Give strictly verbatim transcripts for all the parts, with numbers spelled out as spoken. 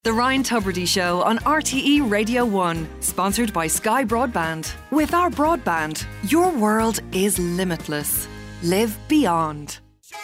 The Ryan Tubridy Show on R T E Radio one, sponsored by Sky Broadband. With our broadband, your world is limitless. Live beyond.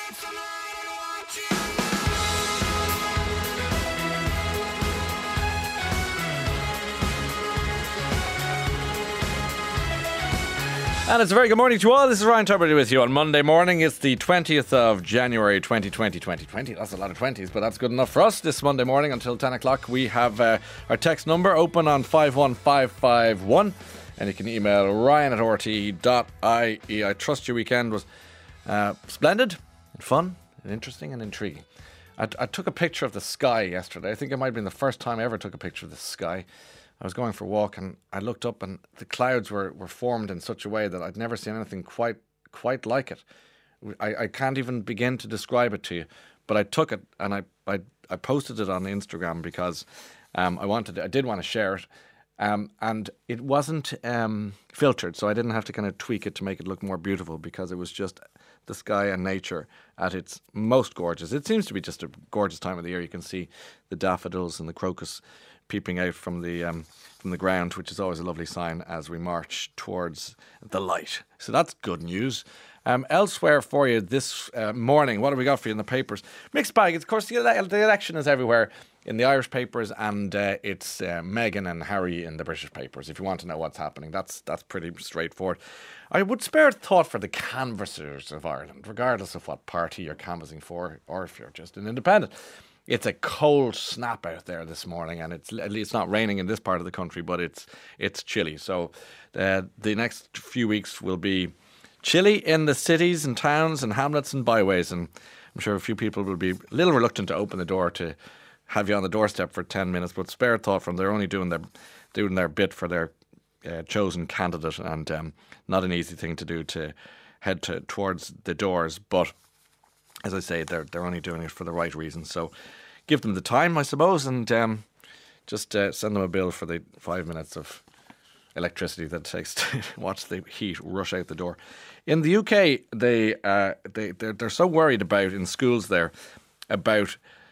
And it's a very good morning to all. This is Ryan Tubridy with you on Monday morning. It's the twentieth of January twenty twenty. twenty twenty, that's a lot of twenties, but that's good enough for us. This Monday morning until ten o'clock, we have uh, our text number open on five one five five one. And you can email ryan at r t e dot i e. I trust your weekend was uh, splendid and fun and interesting and intriguing. I, I took a picture of the sky yesterday. I think it might have been the first time I ever took a picture of the sky. I was going for a walk and I looked up and the clouds were, were formed in such a way that I'd never seen anything quite quite like it. I, I can't even begin to describe it to you, but I took it and I I, I posted it on Instagram because um, I wanted I did want to share it, um, and it wasn't um, filtered, so I didn't have to kind of tweak it to make it look more beautiful because it was just the sky and nature at its most gorgeous. It seems to be just a gorgeous time of the year. You can see the daffodils and the crocus peeping out from the um, from the ground, which is always a lovely sign as we march towards the light. So that's good news. Um, elsewhere for you this uh, morning, what have we got for you in the papers? Mixed bag. Of course, the, ele- the election is everywhere in the Irish papers, and uh, it's uh, Meghan and Harry in the British papers. If you want to know what's happening, that's that's pretty straightforward. I would spare thought for the canvassers of Ireland, regardless of what party you're canvassing for, or if you're just an independent. It's a cold snap out there this morning, and it's at least not raining in this part of the country, but it's it's chilly. So uh, the next few weeks will be chilly in the cities and towns and hamlets and byways, and I'm sure a few people will be a little reluctant to open the door to have you on the doorstep for ten minutes, but spare thought from they're only doing their doing their bit for their uh, chosen candidate, and um, not an easy thing to do to head to, towards the doors, but as I say, they're they're only doing it for the right reasons. So give them the time, I suppose, and um, just uh, send them a bill for the five minutes of electricity that it takes to watch the heat rush out the door. In the U K, they uh, they they're, they're so worried about in schools there about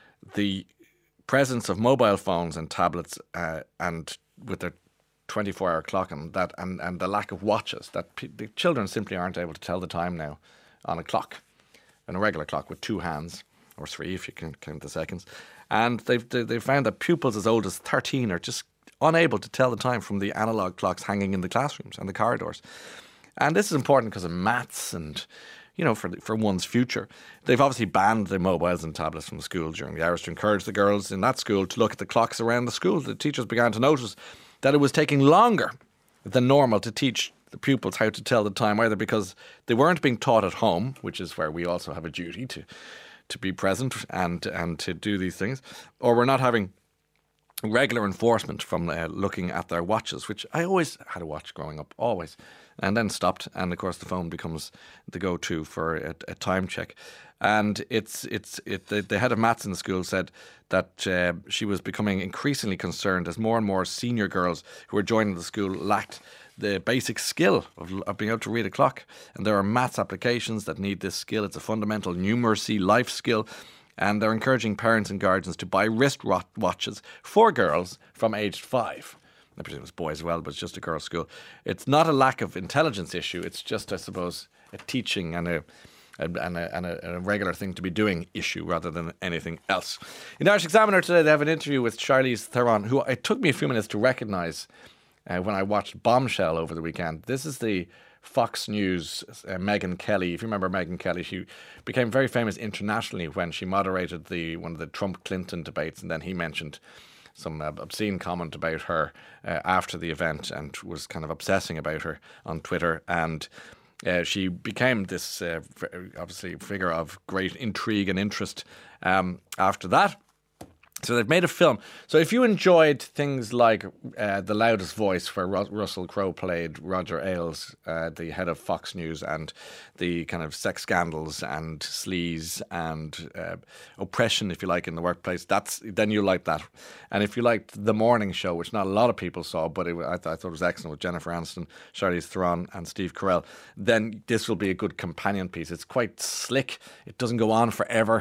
the presence of mobile phones and tablets uh, and with their twenty-four hour clock and that and, and the lack of watches that p- the children simply aren't able to tell the time now on a clock. And a regular clock with two hands, or three if you can count the seconds. And they've they found that pupils as old as thirteen are just unable to tell the time from the analogue clocks hanging in the classrooms and the corridors. And this is important because of maths and, you know, for for one's future. They've obviously banned the mobiles and tablets from school during the hours to encourage the girls in that school to look at the clocks around the school. The teachers began to notice that it was taking longer than normal to teach the pupils how to tell the time, either because they weren't being taught at home, which is where we also have a duty to to be present and and to do these things, or we're not having regular enforcement from uh, looking at their watches, which I always had a watch growing up, always, and then stopped, and of course the phone becomes the go-to for a, a time check. And it's it's it. The, the head of maths in the school said that uh, she was becoming increasingly concerned as more and more senior girls who were joining the school lacked the basic skill of, of being able to read a clock. And there are maths applications that need this skill. It's a fundamental numeracy life skill. And they're encouraging parents and guardians to buy wrist watches for girls from aged five. I presume it's boys as well, but it's just a girls' school. It's not a lack of intelligence issue. It's just, I suppose, a teaching and a and a, and a, a regular thing to be doing issue rather than anything else. In the Irish Examiner today, they have an interview with Charlize Theron, who it took me a few minutes to recognise uh, when I watched Bombshell over the weekend. This is the Fox News uh, Megyn Kelly. If you remember Megyn Kelly, she became very famous internationally when she moderated the one of the Trump-Clinton debates, and then he mentioned some uh, obscene comment about her uh, after the event and was kind of obsessing about her on Twitter. And uh, she became this, uh, obviously, figure of great intrigue and interest um, after that. So they've made a film. So if you enjoyed things like uh, The Loudest Voice, where Ru- Russell Crowe played Roger Ailes, uh, the head of Fox News, and the kind of sex scandals and sleaze and uh, oppression, if you like, in the workplace, that's then you like that. And if you liked The Morning Show, which not a lot of people saw, but it, I, th- I thought it was excellent with Jennifer Aniston, Charlize Theron and Steve Carell, then this will be a good companion piece. It's quite slick. It doesn't go on forever.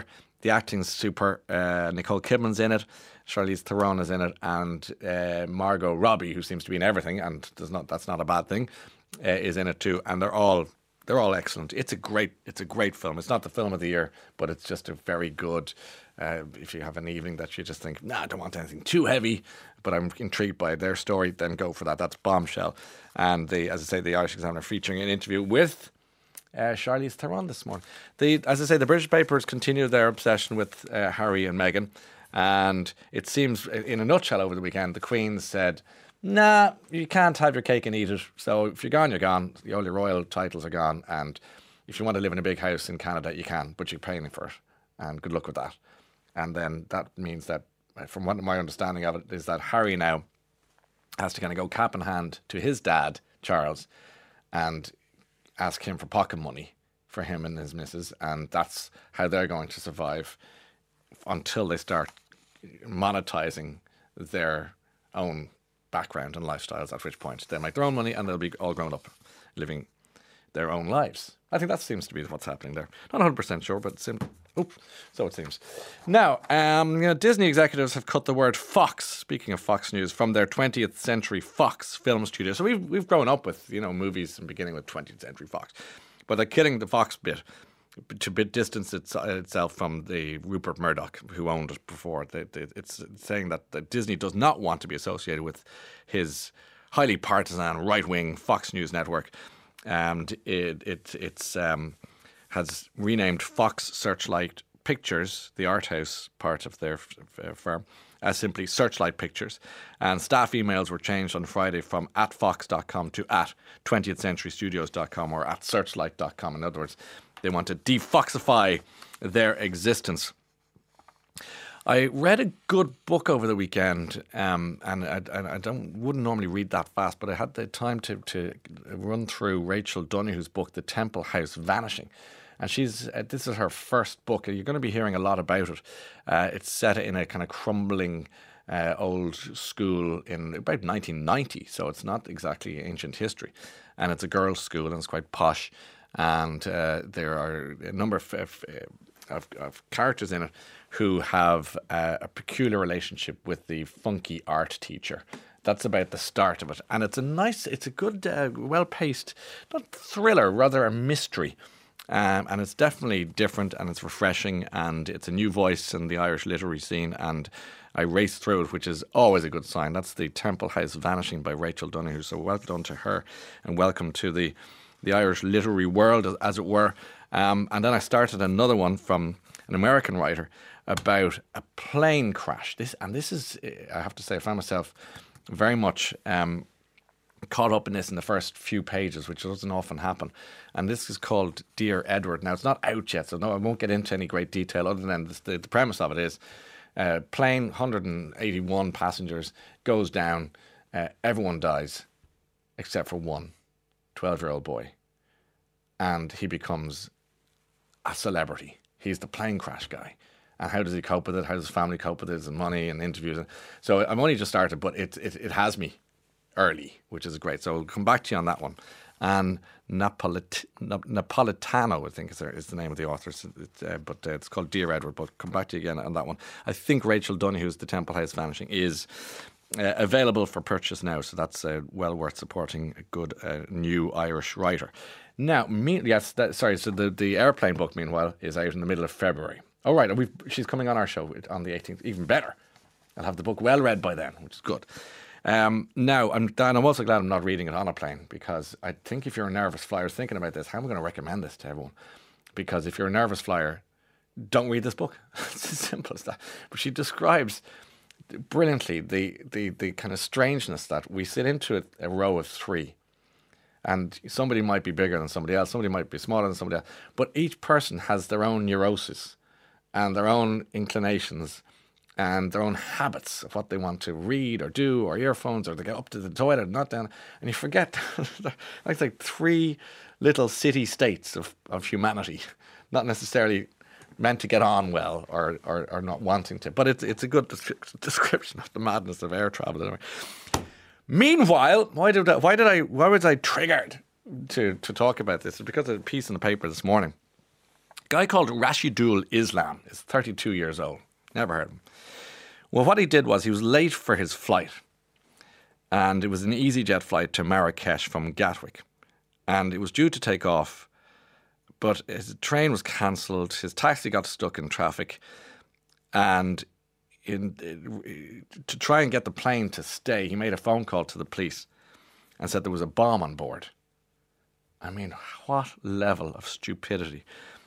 The acting's super. Uh, Nicole Kidman's in it. Charlize Theron is in it, and uh, Margot Robbie, who seems to be in everything, and does not that's not a bad thing, uh, is in it too. And they're all they're all excellent. It's a great it's a great film. It's not the film of the year, but it's just a very good. Uh, if you have an evening that you just think, nah, I don't want anything too heavy, but I'm intrigued by their story, then go for that. That's Bombshell. And the, as I say, the Irish Examiner featuring an interview with uh, Charlize Theron this morning. The, as I say, the British papers continue their obsession with uh, Harry and Meghan. And it seems, in a nutshell, over the weekend, the Queen said, nah, you can't have your cake and eat it. So if you're gone, you're gone. All your royal titles are gone. And if you want to live in a big house in Canada, you can, but you're paying for it. And good luck with that. And then that means that, from what my understanding of it, is that Harry now has to kind of go cap in hand to his dad, Charles, and ask him for pocket money for him and his missus. And that's how they're going to survive until they start monetizing their own background and lifestyles, at which point they'll make their own money and they'll be all grown up living their own lives. I think that seems to be what's happening there. Not one hundred percent sure, but it's Oops, so it seems. Now, um, you know, Disney executives have cut the word Fox, speaking of Fox News, from their twentieth Century Fox film studio. So we've we've grown up with, you know, movies beginning with twentieth Century Fox. But they're killing the Fox bit to bit distance its, itself from the Rupert Murdoch, who owned it before. They, they, it's saying that, that Disney does not want to be associated with his highly partisan right-wing Fox News network. And it, it it's... Um, has renamed Fox Searchlight Pictures, the art house part of their f- firm, as simply Searchlight Pictures. And staff emails were changed on Friday from at fox dot com to at twentieth century studios dot com or at searchlight dot com. In other words, they want to defoxify their existence. I read a good book over the weekend, um, and I, I don't wouldn't normally read that fast, but I had the time to, to run through Rachel Donoghue's book, The Temple House Vanishing. And she's uh, this is her first book. You're going to be hearing a lot about it. Uh, it's set in a kind of crumbling uh, old school in about nineteen ninety, so it's not exactly ancient history. And it's a girls' school, and it's quite posh. And uh, there are a number of, of, of, of characters in it who have uh, a peculiar relationship with the funky art teacher. That's about the start of it. And it's a nice, it's a good, uh, well-paced, not thriller, rather a mystery. Um, and it's definitely different and it's refreshing and it's a new voice in the Irish literary scene, and I raced through it, which is always a good sign. That's The Temple House Vanishing by Rachel Donoghue. So well done to her and welcome to the, the Irish literary world, as, as it were. Um, and then I started another one from an American writer about a plane crash. This And this is, I have to say, I found myself very much um, caught up in this in the first few pages, which doesn't often happen. And this is called Dear Edward. Now, it's not out yet, so no, I won't get into any great detail other than this, the, the premise of it is uh, plane, one hundred eighty-one passengers, goes down, uh, everyone dies except for one twelve-year-old boy. And he becomes a celebrity. He's the plane crash guy. And how does he cope with it? How does his family cope with it? His money and interviews. So I'm only just started, but it, it, it has me early, which is great. So I'll come back to you on that one. And Napolit- Napolitano, I think is, there, is the name of the author, it's, it's, uh, but uh, it's called Dear Edward, but come back to you again on that one. I think Rachel Donoghue's The Temple House Vanishing is uh, available for purchase now, so that's uh, well worth supporting a good uh, new Irish writer. Now, me, yes, that, sorry, so the, the airplane book, meanwhile, is out in the middle of February. Oh, right, and we've, she's coming on our show on the eighteenth, even better. I'll have the book well read by then, which is good. Um, now, I'm, Dan, I'm also glad I'm not reading it on a plane, because I think if you're a nervous flyer thinking about this, how am I going to recommend this to everyone? Because if you're a nervous flyer, don't read this book. It's as simple as that. But she describes brilliantly the, the, the kind of strangeness that we sit into a, a row of three, and somebody might be bigger than somebody else, somebody might be smaller than somebody else, but each person has their own neurosis and their own inclinations and their own habits of what they want to read or do, or earphones, or they get up to the toilet and not down, and you forget like like three little city states of, of humanity, not necessarily meant to get on well or, or, or not wanting to, but it's it's a good description of the madness of air travel. Anyway. Meanwhile, why did I, why did I why was I triggered to to talk about this? It's because of a piece in the paper this morning guy called Rashidul Islam is thirty-two years old. Never heard of him. Well, what he did was he was late for his flight. And it was an EasyJet flight to Marrakesh from Gatwick. And it was due to take off, but his train was cancelled. His taxi got stuck in traffic. And in, to try and get the plane to stay, he made a phone call to the police and said there was a bomb on board. I mean, what level of stupidity.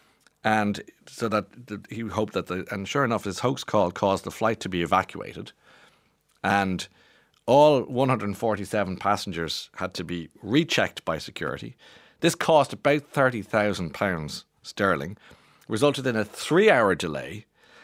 And so that he hoped that the, and sure enough, this hoax call caused the flight to be evacuated. And all one hundred forty-seven passengers had to be rechecked by security. This cost about thirty thousand pounds sterling, resulted in a three-hour delay,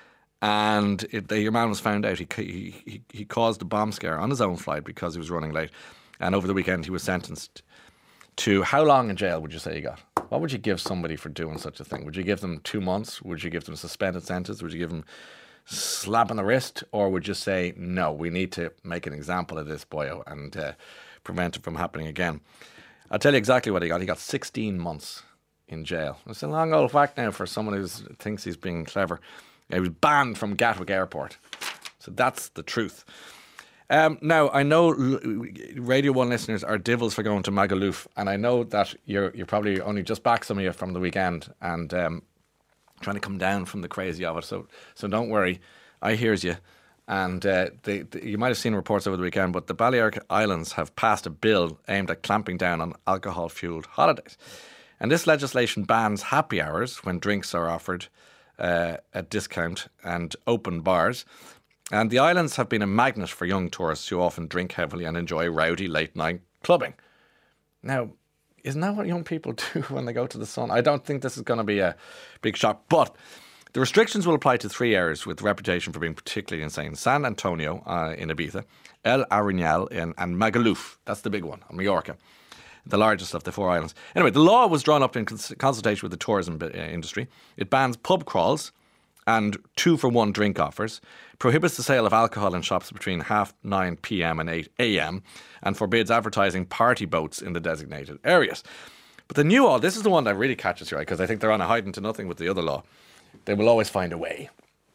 and it, the, your man was found out. He, he, he caused a bomb scare on his own flight because he was running late. And over the weekend, he was sentenced to how long in jail would you say he got? What would you give somebody for doing such a thing? Would you give them two months? Would you give them a suspended sentence? Would you give them slap on the wrist, or would you say, no, we need to make an example of this boyo and uh, prevent it from happening again? I'll tell you exactly what he got. He got sixteen months in jail. It's a long old whack now for someone who thinks he's being clever. He was banned from Gatwick Airport. So that's the truth. Um, now, I know Radio one listeners are divils for going to Magaluf, and I know that you're you're probably only just back, some of you, from the weekend, and um, trying to come down from the crazy of it. So so don't worry, I hears you. And uh, they, they, you might have seen reports over the weekend, but the Balearic Islands have passed a bill aimed at clamping down on alcohol-fuelled holidays. And this legislation bans happy hours when drinks are offered uh, at discount and open bars. And the islands have been a magnet for young tourists who often drink heavily and enjoy rowdy late-night clubbing. Now, isn't that what young people do when they go to the sun? I don't think this is going to be a big shock, but the restrictions will apply to three areas with reputation for being particularly insane. San Antonio uh, in Ibiza, El Arenal in, and Magaluf, that's the big one, on Mallorca, the largest of the four islands. Anyway, the law was drawn up in cons- consultation with the tourism b- uh, industry. It bans pub crawls and two-for-one drink offers, prohibits the sale of alcohol in shops between half nine p.m. and eight a.m, and forbids advertising party boats in the designated areas. But the new law, this is the one that really catches your eye, because I think they're on a hiding to nothing with the other law. They will always find a way.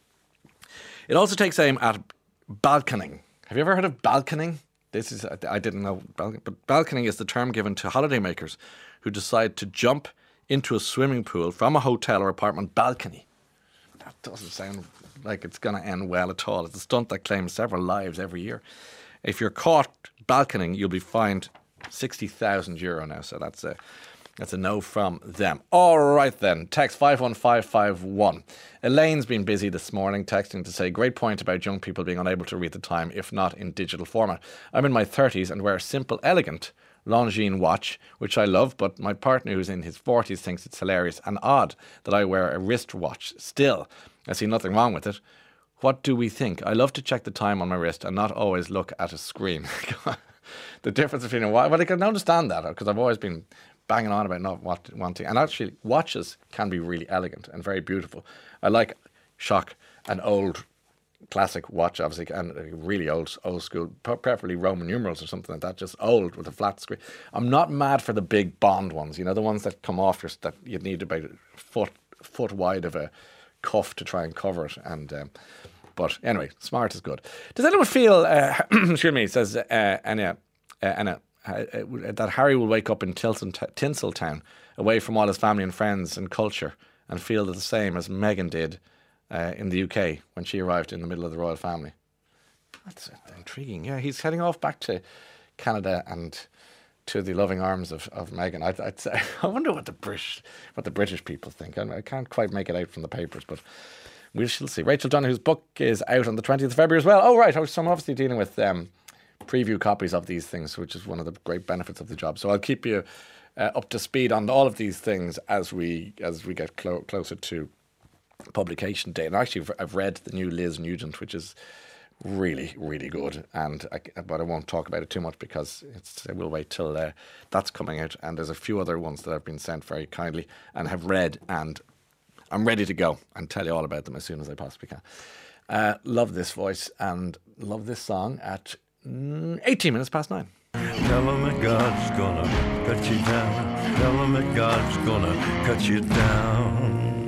It also takes aim at balconing. Have you ever heard of balconing? This is, I didn't know, but balconing is the term given to holidaymakers who decide to jump into a swimming pool from a hotel or apartment balcony. That doesn't sound like it's going to end well at all. It's a stunt that claims several lives every year. If you're caught balconing, you'll be fined sixty thousand euro now. So that's a, that's a no from them. All right then. Text five one five five one. Elaine's been busy this morning texting to say, great point about young people being unable to read the time, if not in digital format. I'm in my thirties and wear a simple, elegant Longines watch, which I love, but my partner who's in his forties thinks it's hilarious and odd that I wear a wristwatch. Still, I see nothing wrong with it. What do we think? I love to check the time on my wrist and not always look at a screen. The difference between a watch, well, I can understand that because I've always been banging on about not what, wanting, and actually watches can be really elegant and very beautiful. I like Shock, an old classic watch, obviously, and really old old school, preferably Roman numerals or something like that, just old with a flat screen. I'm not mad for the big Bond ones, you know, the ones that come off your, that you'd need about a foot foot wide of a cuff to try and cover it. And um, but anyway, smart is good. Does anyone feel? Uh, excuse me, says uh, Anna, uh, Anna, uh, that Harry will wake up in Tilson, t- Tinseltown, away from all his family and friends and culture, and feel the same as Meghan did Uh, in the U K when she arrived in the middle of the royal family. That's intriguing. Yeah, he's heading off back to Canada and to the loving arms of, of Meghan. I'd, I'd say, I wonder what the British what the British people think. I, I can't quite make it out from the papers, but we shall see. Rachel Donahue's book is out on the twentieth of February as well. Oh, right. So I'm obviously dealing with um, preview copies of these things, which is one of the great benefits of the job. So I'll keep you uh, up to speed on all of these things as we as we get clo- closer to publication date. And actually, I've read the new Liz Nugent, which is really, really good. And I, but I won't talk about it too much because it's, we'll wait till uh, that's coming out. And there's a few other ones that have been sent very kindly and have read, and I'm ready to go and tell you all about them as soon as I possibly can. Uh, love this voice and love this song at mm, eighteen minutes past nine. Tell them that God's gonna cut you down. Tell them that God's gonna cut you down.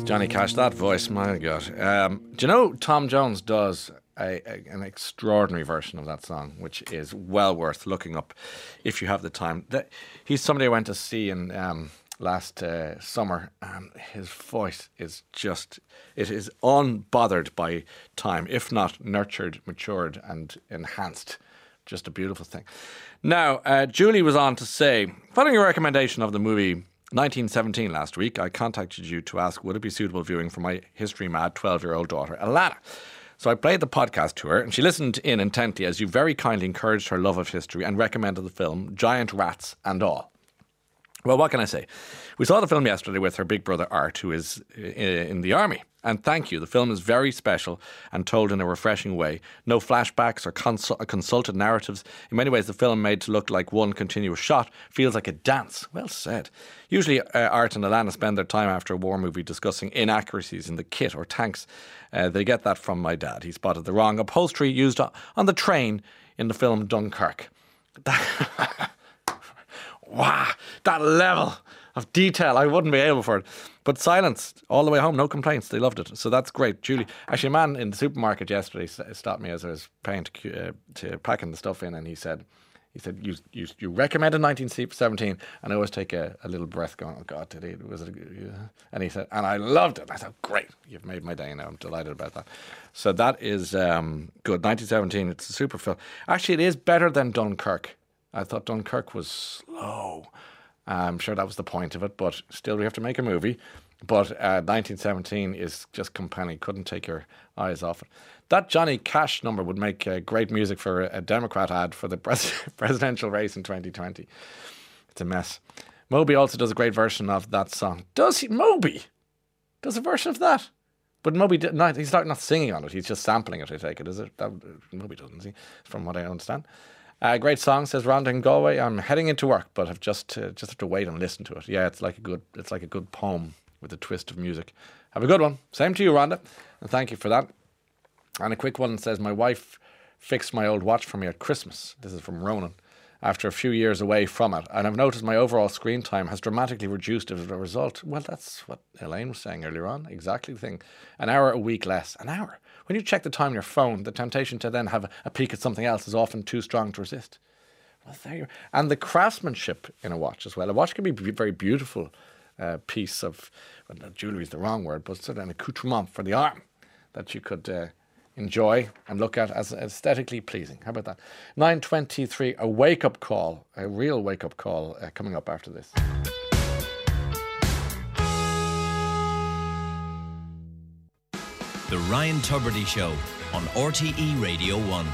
Johnny Cash, that voice, my God. Um, do you know Tom Jones does a, a, an extraordinary version of that song, which is well worth looking up if you have the time. That, he's somebody I went to see in um, last uh, summer, and his voice is just, it is unbothered by time, if not nurtured, matured and enhanced. Just a beautiful thing. Now, uh, Julie was on to say, following your recommendation of the movie nineteen seventeen last week, I contacted you to ask would it be suitable viewing for my history-mad twelve-year-old daughter, Alana. So I played the podcast to her, and she listened in intently as you very kindly encouraged her love of history and recommended the film Giant Rats and All. Well, what can I say? We saw the film yesterday with her big brother Art, who is in the army. And thank you. The film is very special and told in a refreshing way. No flashbacks or consul- consulted narratives. In many ways, the film made to look like one continuous shot feels like a dance. Well said. Usually, uh, Art and Alana spend their time after a war movie discussing inaccuracies in the kit or tanks. Uh, they get that from my dad. He spotted the wrong upholstery used on the train in the film Dunkirk. That wow, that level of detail, I wouldn't be able for it. But silence all the way home, no complaints. They loved it. So that's great. Julie, actually a man in the supermarket yesterday stopped me as I was paying to, uh, to packing the stuff in, and he said, he said, you you, you recommended nineteen seventeen, and I always take a, a little breath going, oh God, did he? Was it? A, yeah. And he said, and I loved it. I thought, great, you've made my day now. I'm delighted about that. So that is um, good. nineteen seventeen, it's a super film. Actually, it is better than Dunkirk. I thought Dunkirk was slow. I'm sure that was the point of it, but still we have to make a movie. But uh, nineteen seventeen is just compelling. Couldn't take your eyes off it. That Johnny Cash number would make uh, great music for a Democrat ad for the pres- presidential race in twenty twenty. It's a mess. Moby also does a great version of that song. Does he? Moby does a version of that? But Moby, did not, he's not, not singing on it. He's just sampling it, I take it, is it? That, Moby doesn't, is he? From what I understand. Uh, great song, says Rhonda in Galway. I'm heading into work, but I've just uh, just have to wait and listen to it. Yeah, it's like a good it's like a good poem with a twist of music. Have a good one. Same to you, Rhonda, and thank you for that. And a quick one says, my wife fixed my old watch for me at Christmas. This is from Ronan. After a few years away from it, and I've noticed my overall screen time has dramatically reduced as a result. Well, that's what Elaine was saying earlier on. Exactly the thing. An hour a week less. An hour. When you check the time on your phone, the temptation to then have a peek at something else is often too strong to resist. Well, there you are. And the craftsmanship in a watch as well. A watch can be a very beautiful uh, piece of, well, jewellery is the wrong word, but sort of an accoutrement for the arm that you could uh, enjoy and look at as aesthetically pleasing. How about that? nine twenty-three, a wake-up call, a real wake-up call uh, coming up after this. The Ryan Tubridy Show on R T E Radio one.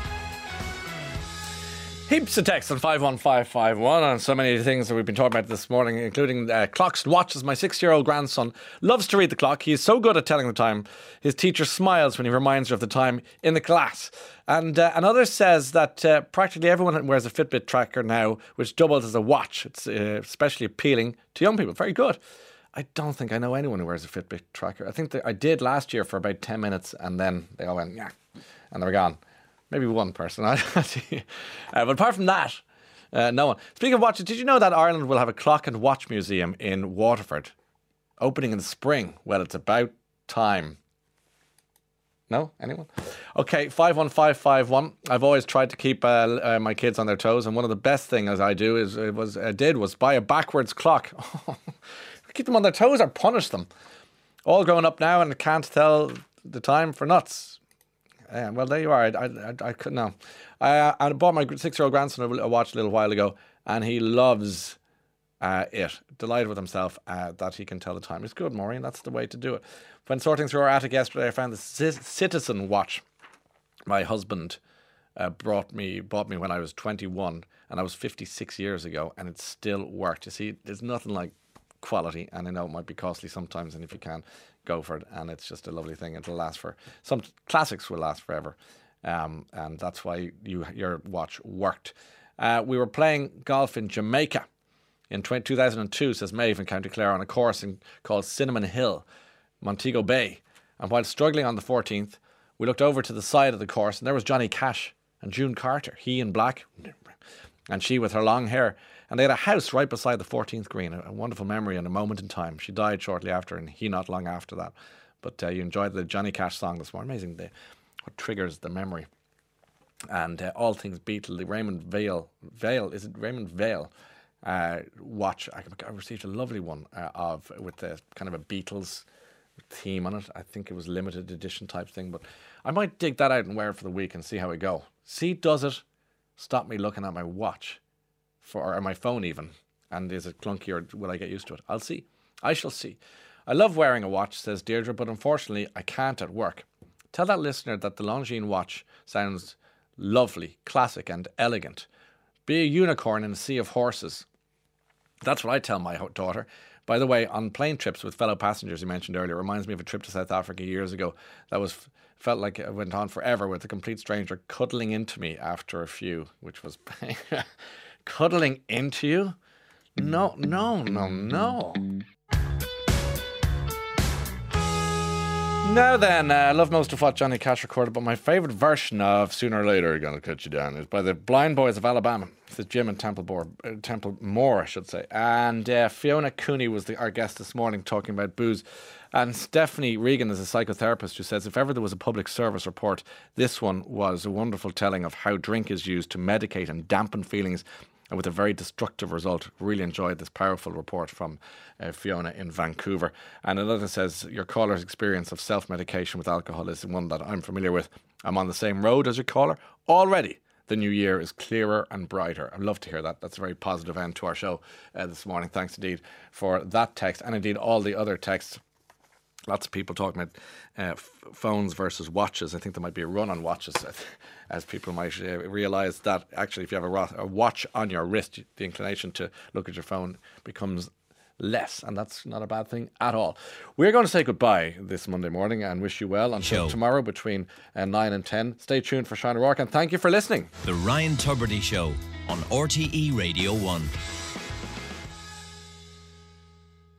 Heaps of texts on five one five five one on so many things that we've been talking about this morning, including uh, clocks and watches. My six-year-old grandson loves to read the clock. He is so good at telling the time. His teacher smiles when he reminds her of the time in the class. And uh, another says that uh, practically everyone wears a Fitbit tracker now, which doubles as a watch. It's uh, especially appealing to young people. Very good. I don't think I know anyone who wears a Fitbit tracker. I think that I did last year for about ten minutes, and then they all went, yeah, and they were gone. Maybe one person. uh, but apart from that, uh, no one. Speaking of watches, did you know that Ireland will have a clock and watch museum in Waterford opening in the spring? Well, it's about time. No? Anyone? Okay, five one five five one. I've always tried to keep uh, uh, my kids on their toes, and one of the best things I do is uh, was uh, did was buy a backwards clock. Keep them on their toes or punish them. All grown up now and can't tell the time for nuts. Uh, well, there you are. I, I, I, I couldn't know. I, I bought my six-year-old grandson a watch a little while ago, and he loves uh, it. Delighted with himself uh, that he can tell the time. It's good, Maureen. That's the way to do it. When sorting through our attic yesterday, I found the C- Citizen watch. My husband uh, brought me, bought me when I was twenty-one, and I was fifty-six years ago, and it still worked. You see, there's nothing like quality, and I know it might be costly sometimes, and if you can, go for it. And it's just a lovely thing. It'll last for some classics will last forever, um, and that's why you your watch worked. Uh, we were playing golf in Jamaica in two thousand two, says Maeve in County Clare, on a course in, called Cinnamon Hill, Montego Bay. And while struggling on the fourteenth, we looked over to the side of the course, and there was Johnny Cash and June Carter. He in black, and she with her long hair. And they had a house right beside the fourteenth green, a, a wonderful memory and a moment in time. She died shortly after, and he not long after that. But uh, you enjoyed the Johnny Cash song this morning. Amazing, the, what triggers the memory. And uh, all things Beatle, the Raymond Vale, Vale, is it Raymond Vale uh, watch? I, I received a lovely one uh, of with the kind of a Beatles theme on it. I think it was limited edition type thing, but I might dig that out and wear it for the week and see how we go. See, does it stop me looking at my watch? For, or my phone even, and is it clunky or will I get used to it? I'll see. I shall see. I love wearing a watch, says Deirdre, but unfortunately I can't at work. Tell that listener that the Longines watch sounds lovely, classic and elegant. Be a unicorn in a sea of horses. That's what I tell my daughter. By the way, on plane trips with fellow passengers you mentioned earlier, it reminds me of a trip to South Africa years ago that was felt like it went on forever with a complete stranger cuddling into me after a few, which was... Cuddling into you? No, no, no, no. Now then, uh, I love most of what Johnny Cash recorded, but my favourite version of Sooner or Later Gonna Cut You Down is by the Blind Boys of Alabama. It's Jim and Temple, Board, uh, Temple Moore, I should say. And uh, Fiona Cooney was the, our guest this morning talking about booze. And Stephanie Regan is a psychotherapist who says if ever there was a public service report, this one was a wonderful telling of how drink is used to medicate and dampen feelings, and with a very destructive result. Really enjoyed this powerful report from uh, Fiona in Vancouver. And another says, your caller's experience of self-medication with alcohol is one that I'm familiar with. I'm on the same road as your caller. Already, the new year is clearer and brighter. I'd love to hear that. That's a very positive end to our show uh, this morning. Thanks indeed for that text, and indeed all the other texts. Lots of people talking about uh, f- phones versus watches. I think there might be a run on watches, as people might uh, realise that actually if you have a, ro- a watch on your wrist, the inclination to look at your phone becomes less, and that's not a bad thing at all. We're going to say goodbye this Monday morning and wish you well until Show. tomorrow between uh, nine and ten. Stay tuned for Shine O'Rourke, and thank you for listening. The Ryan Tubridy Show on R T E Radio one.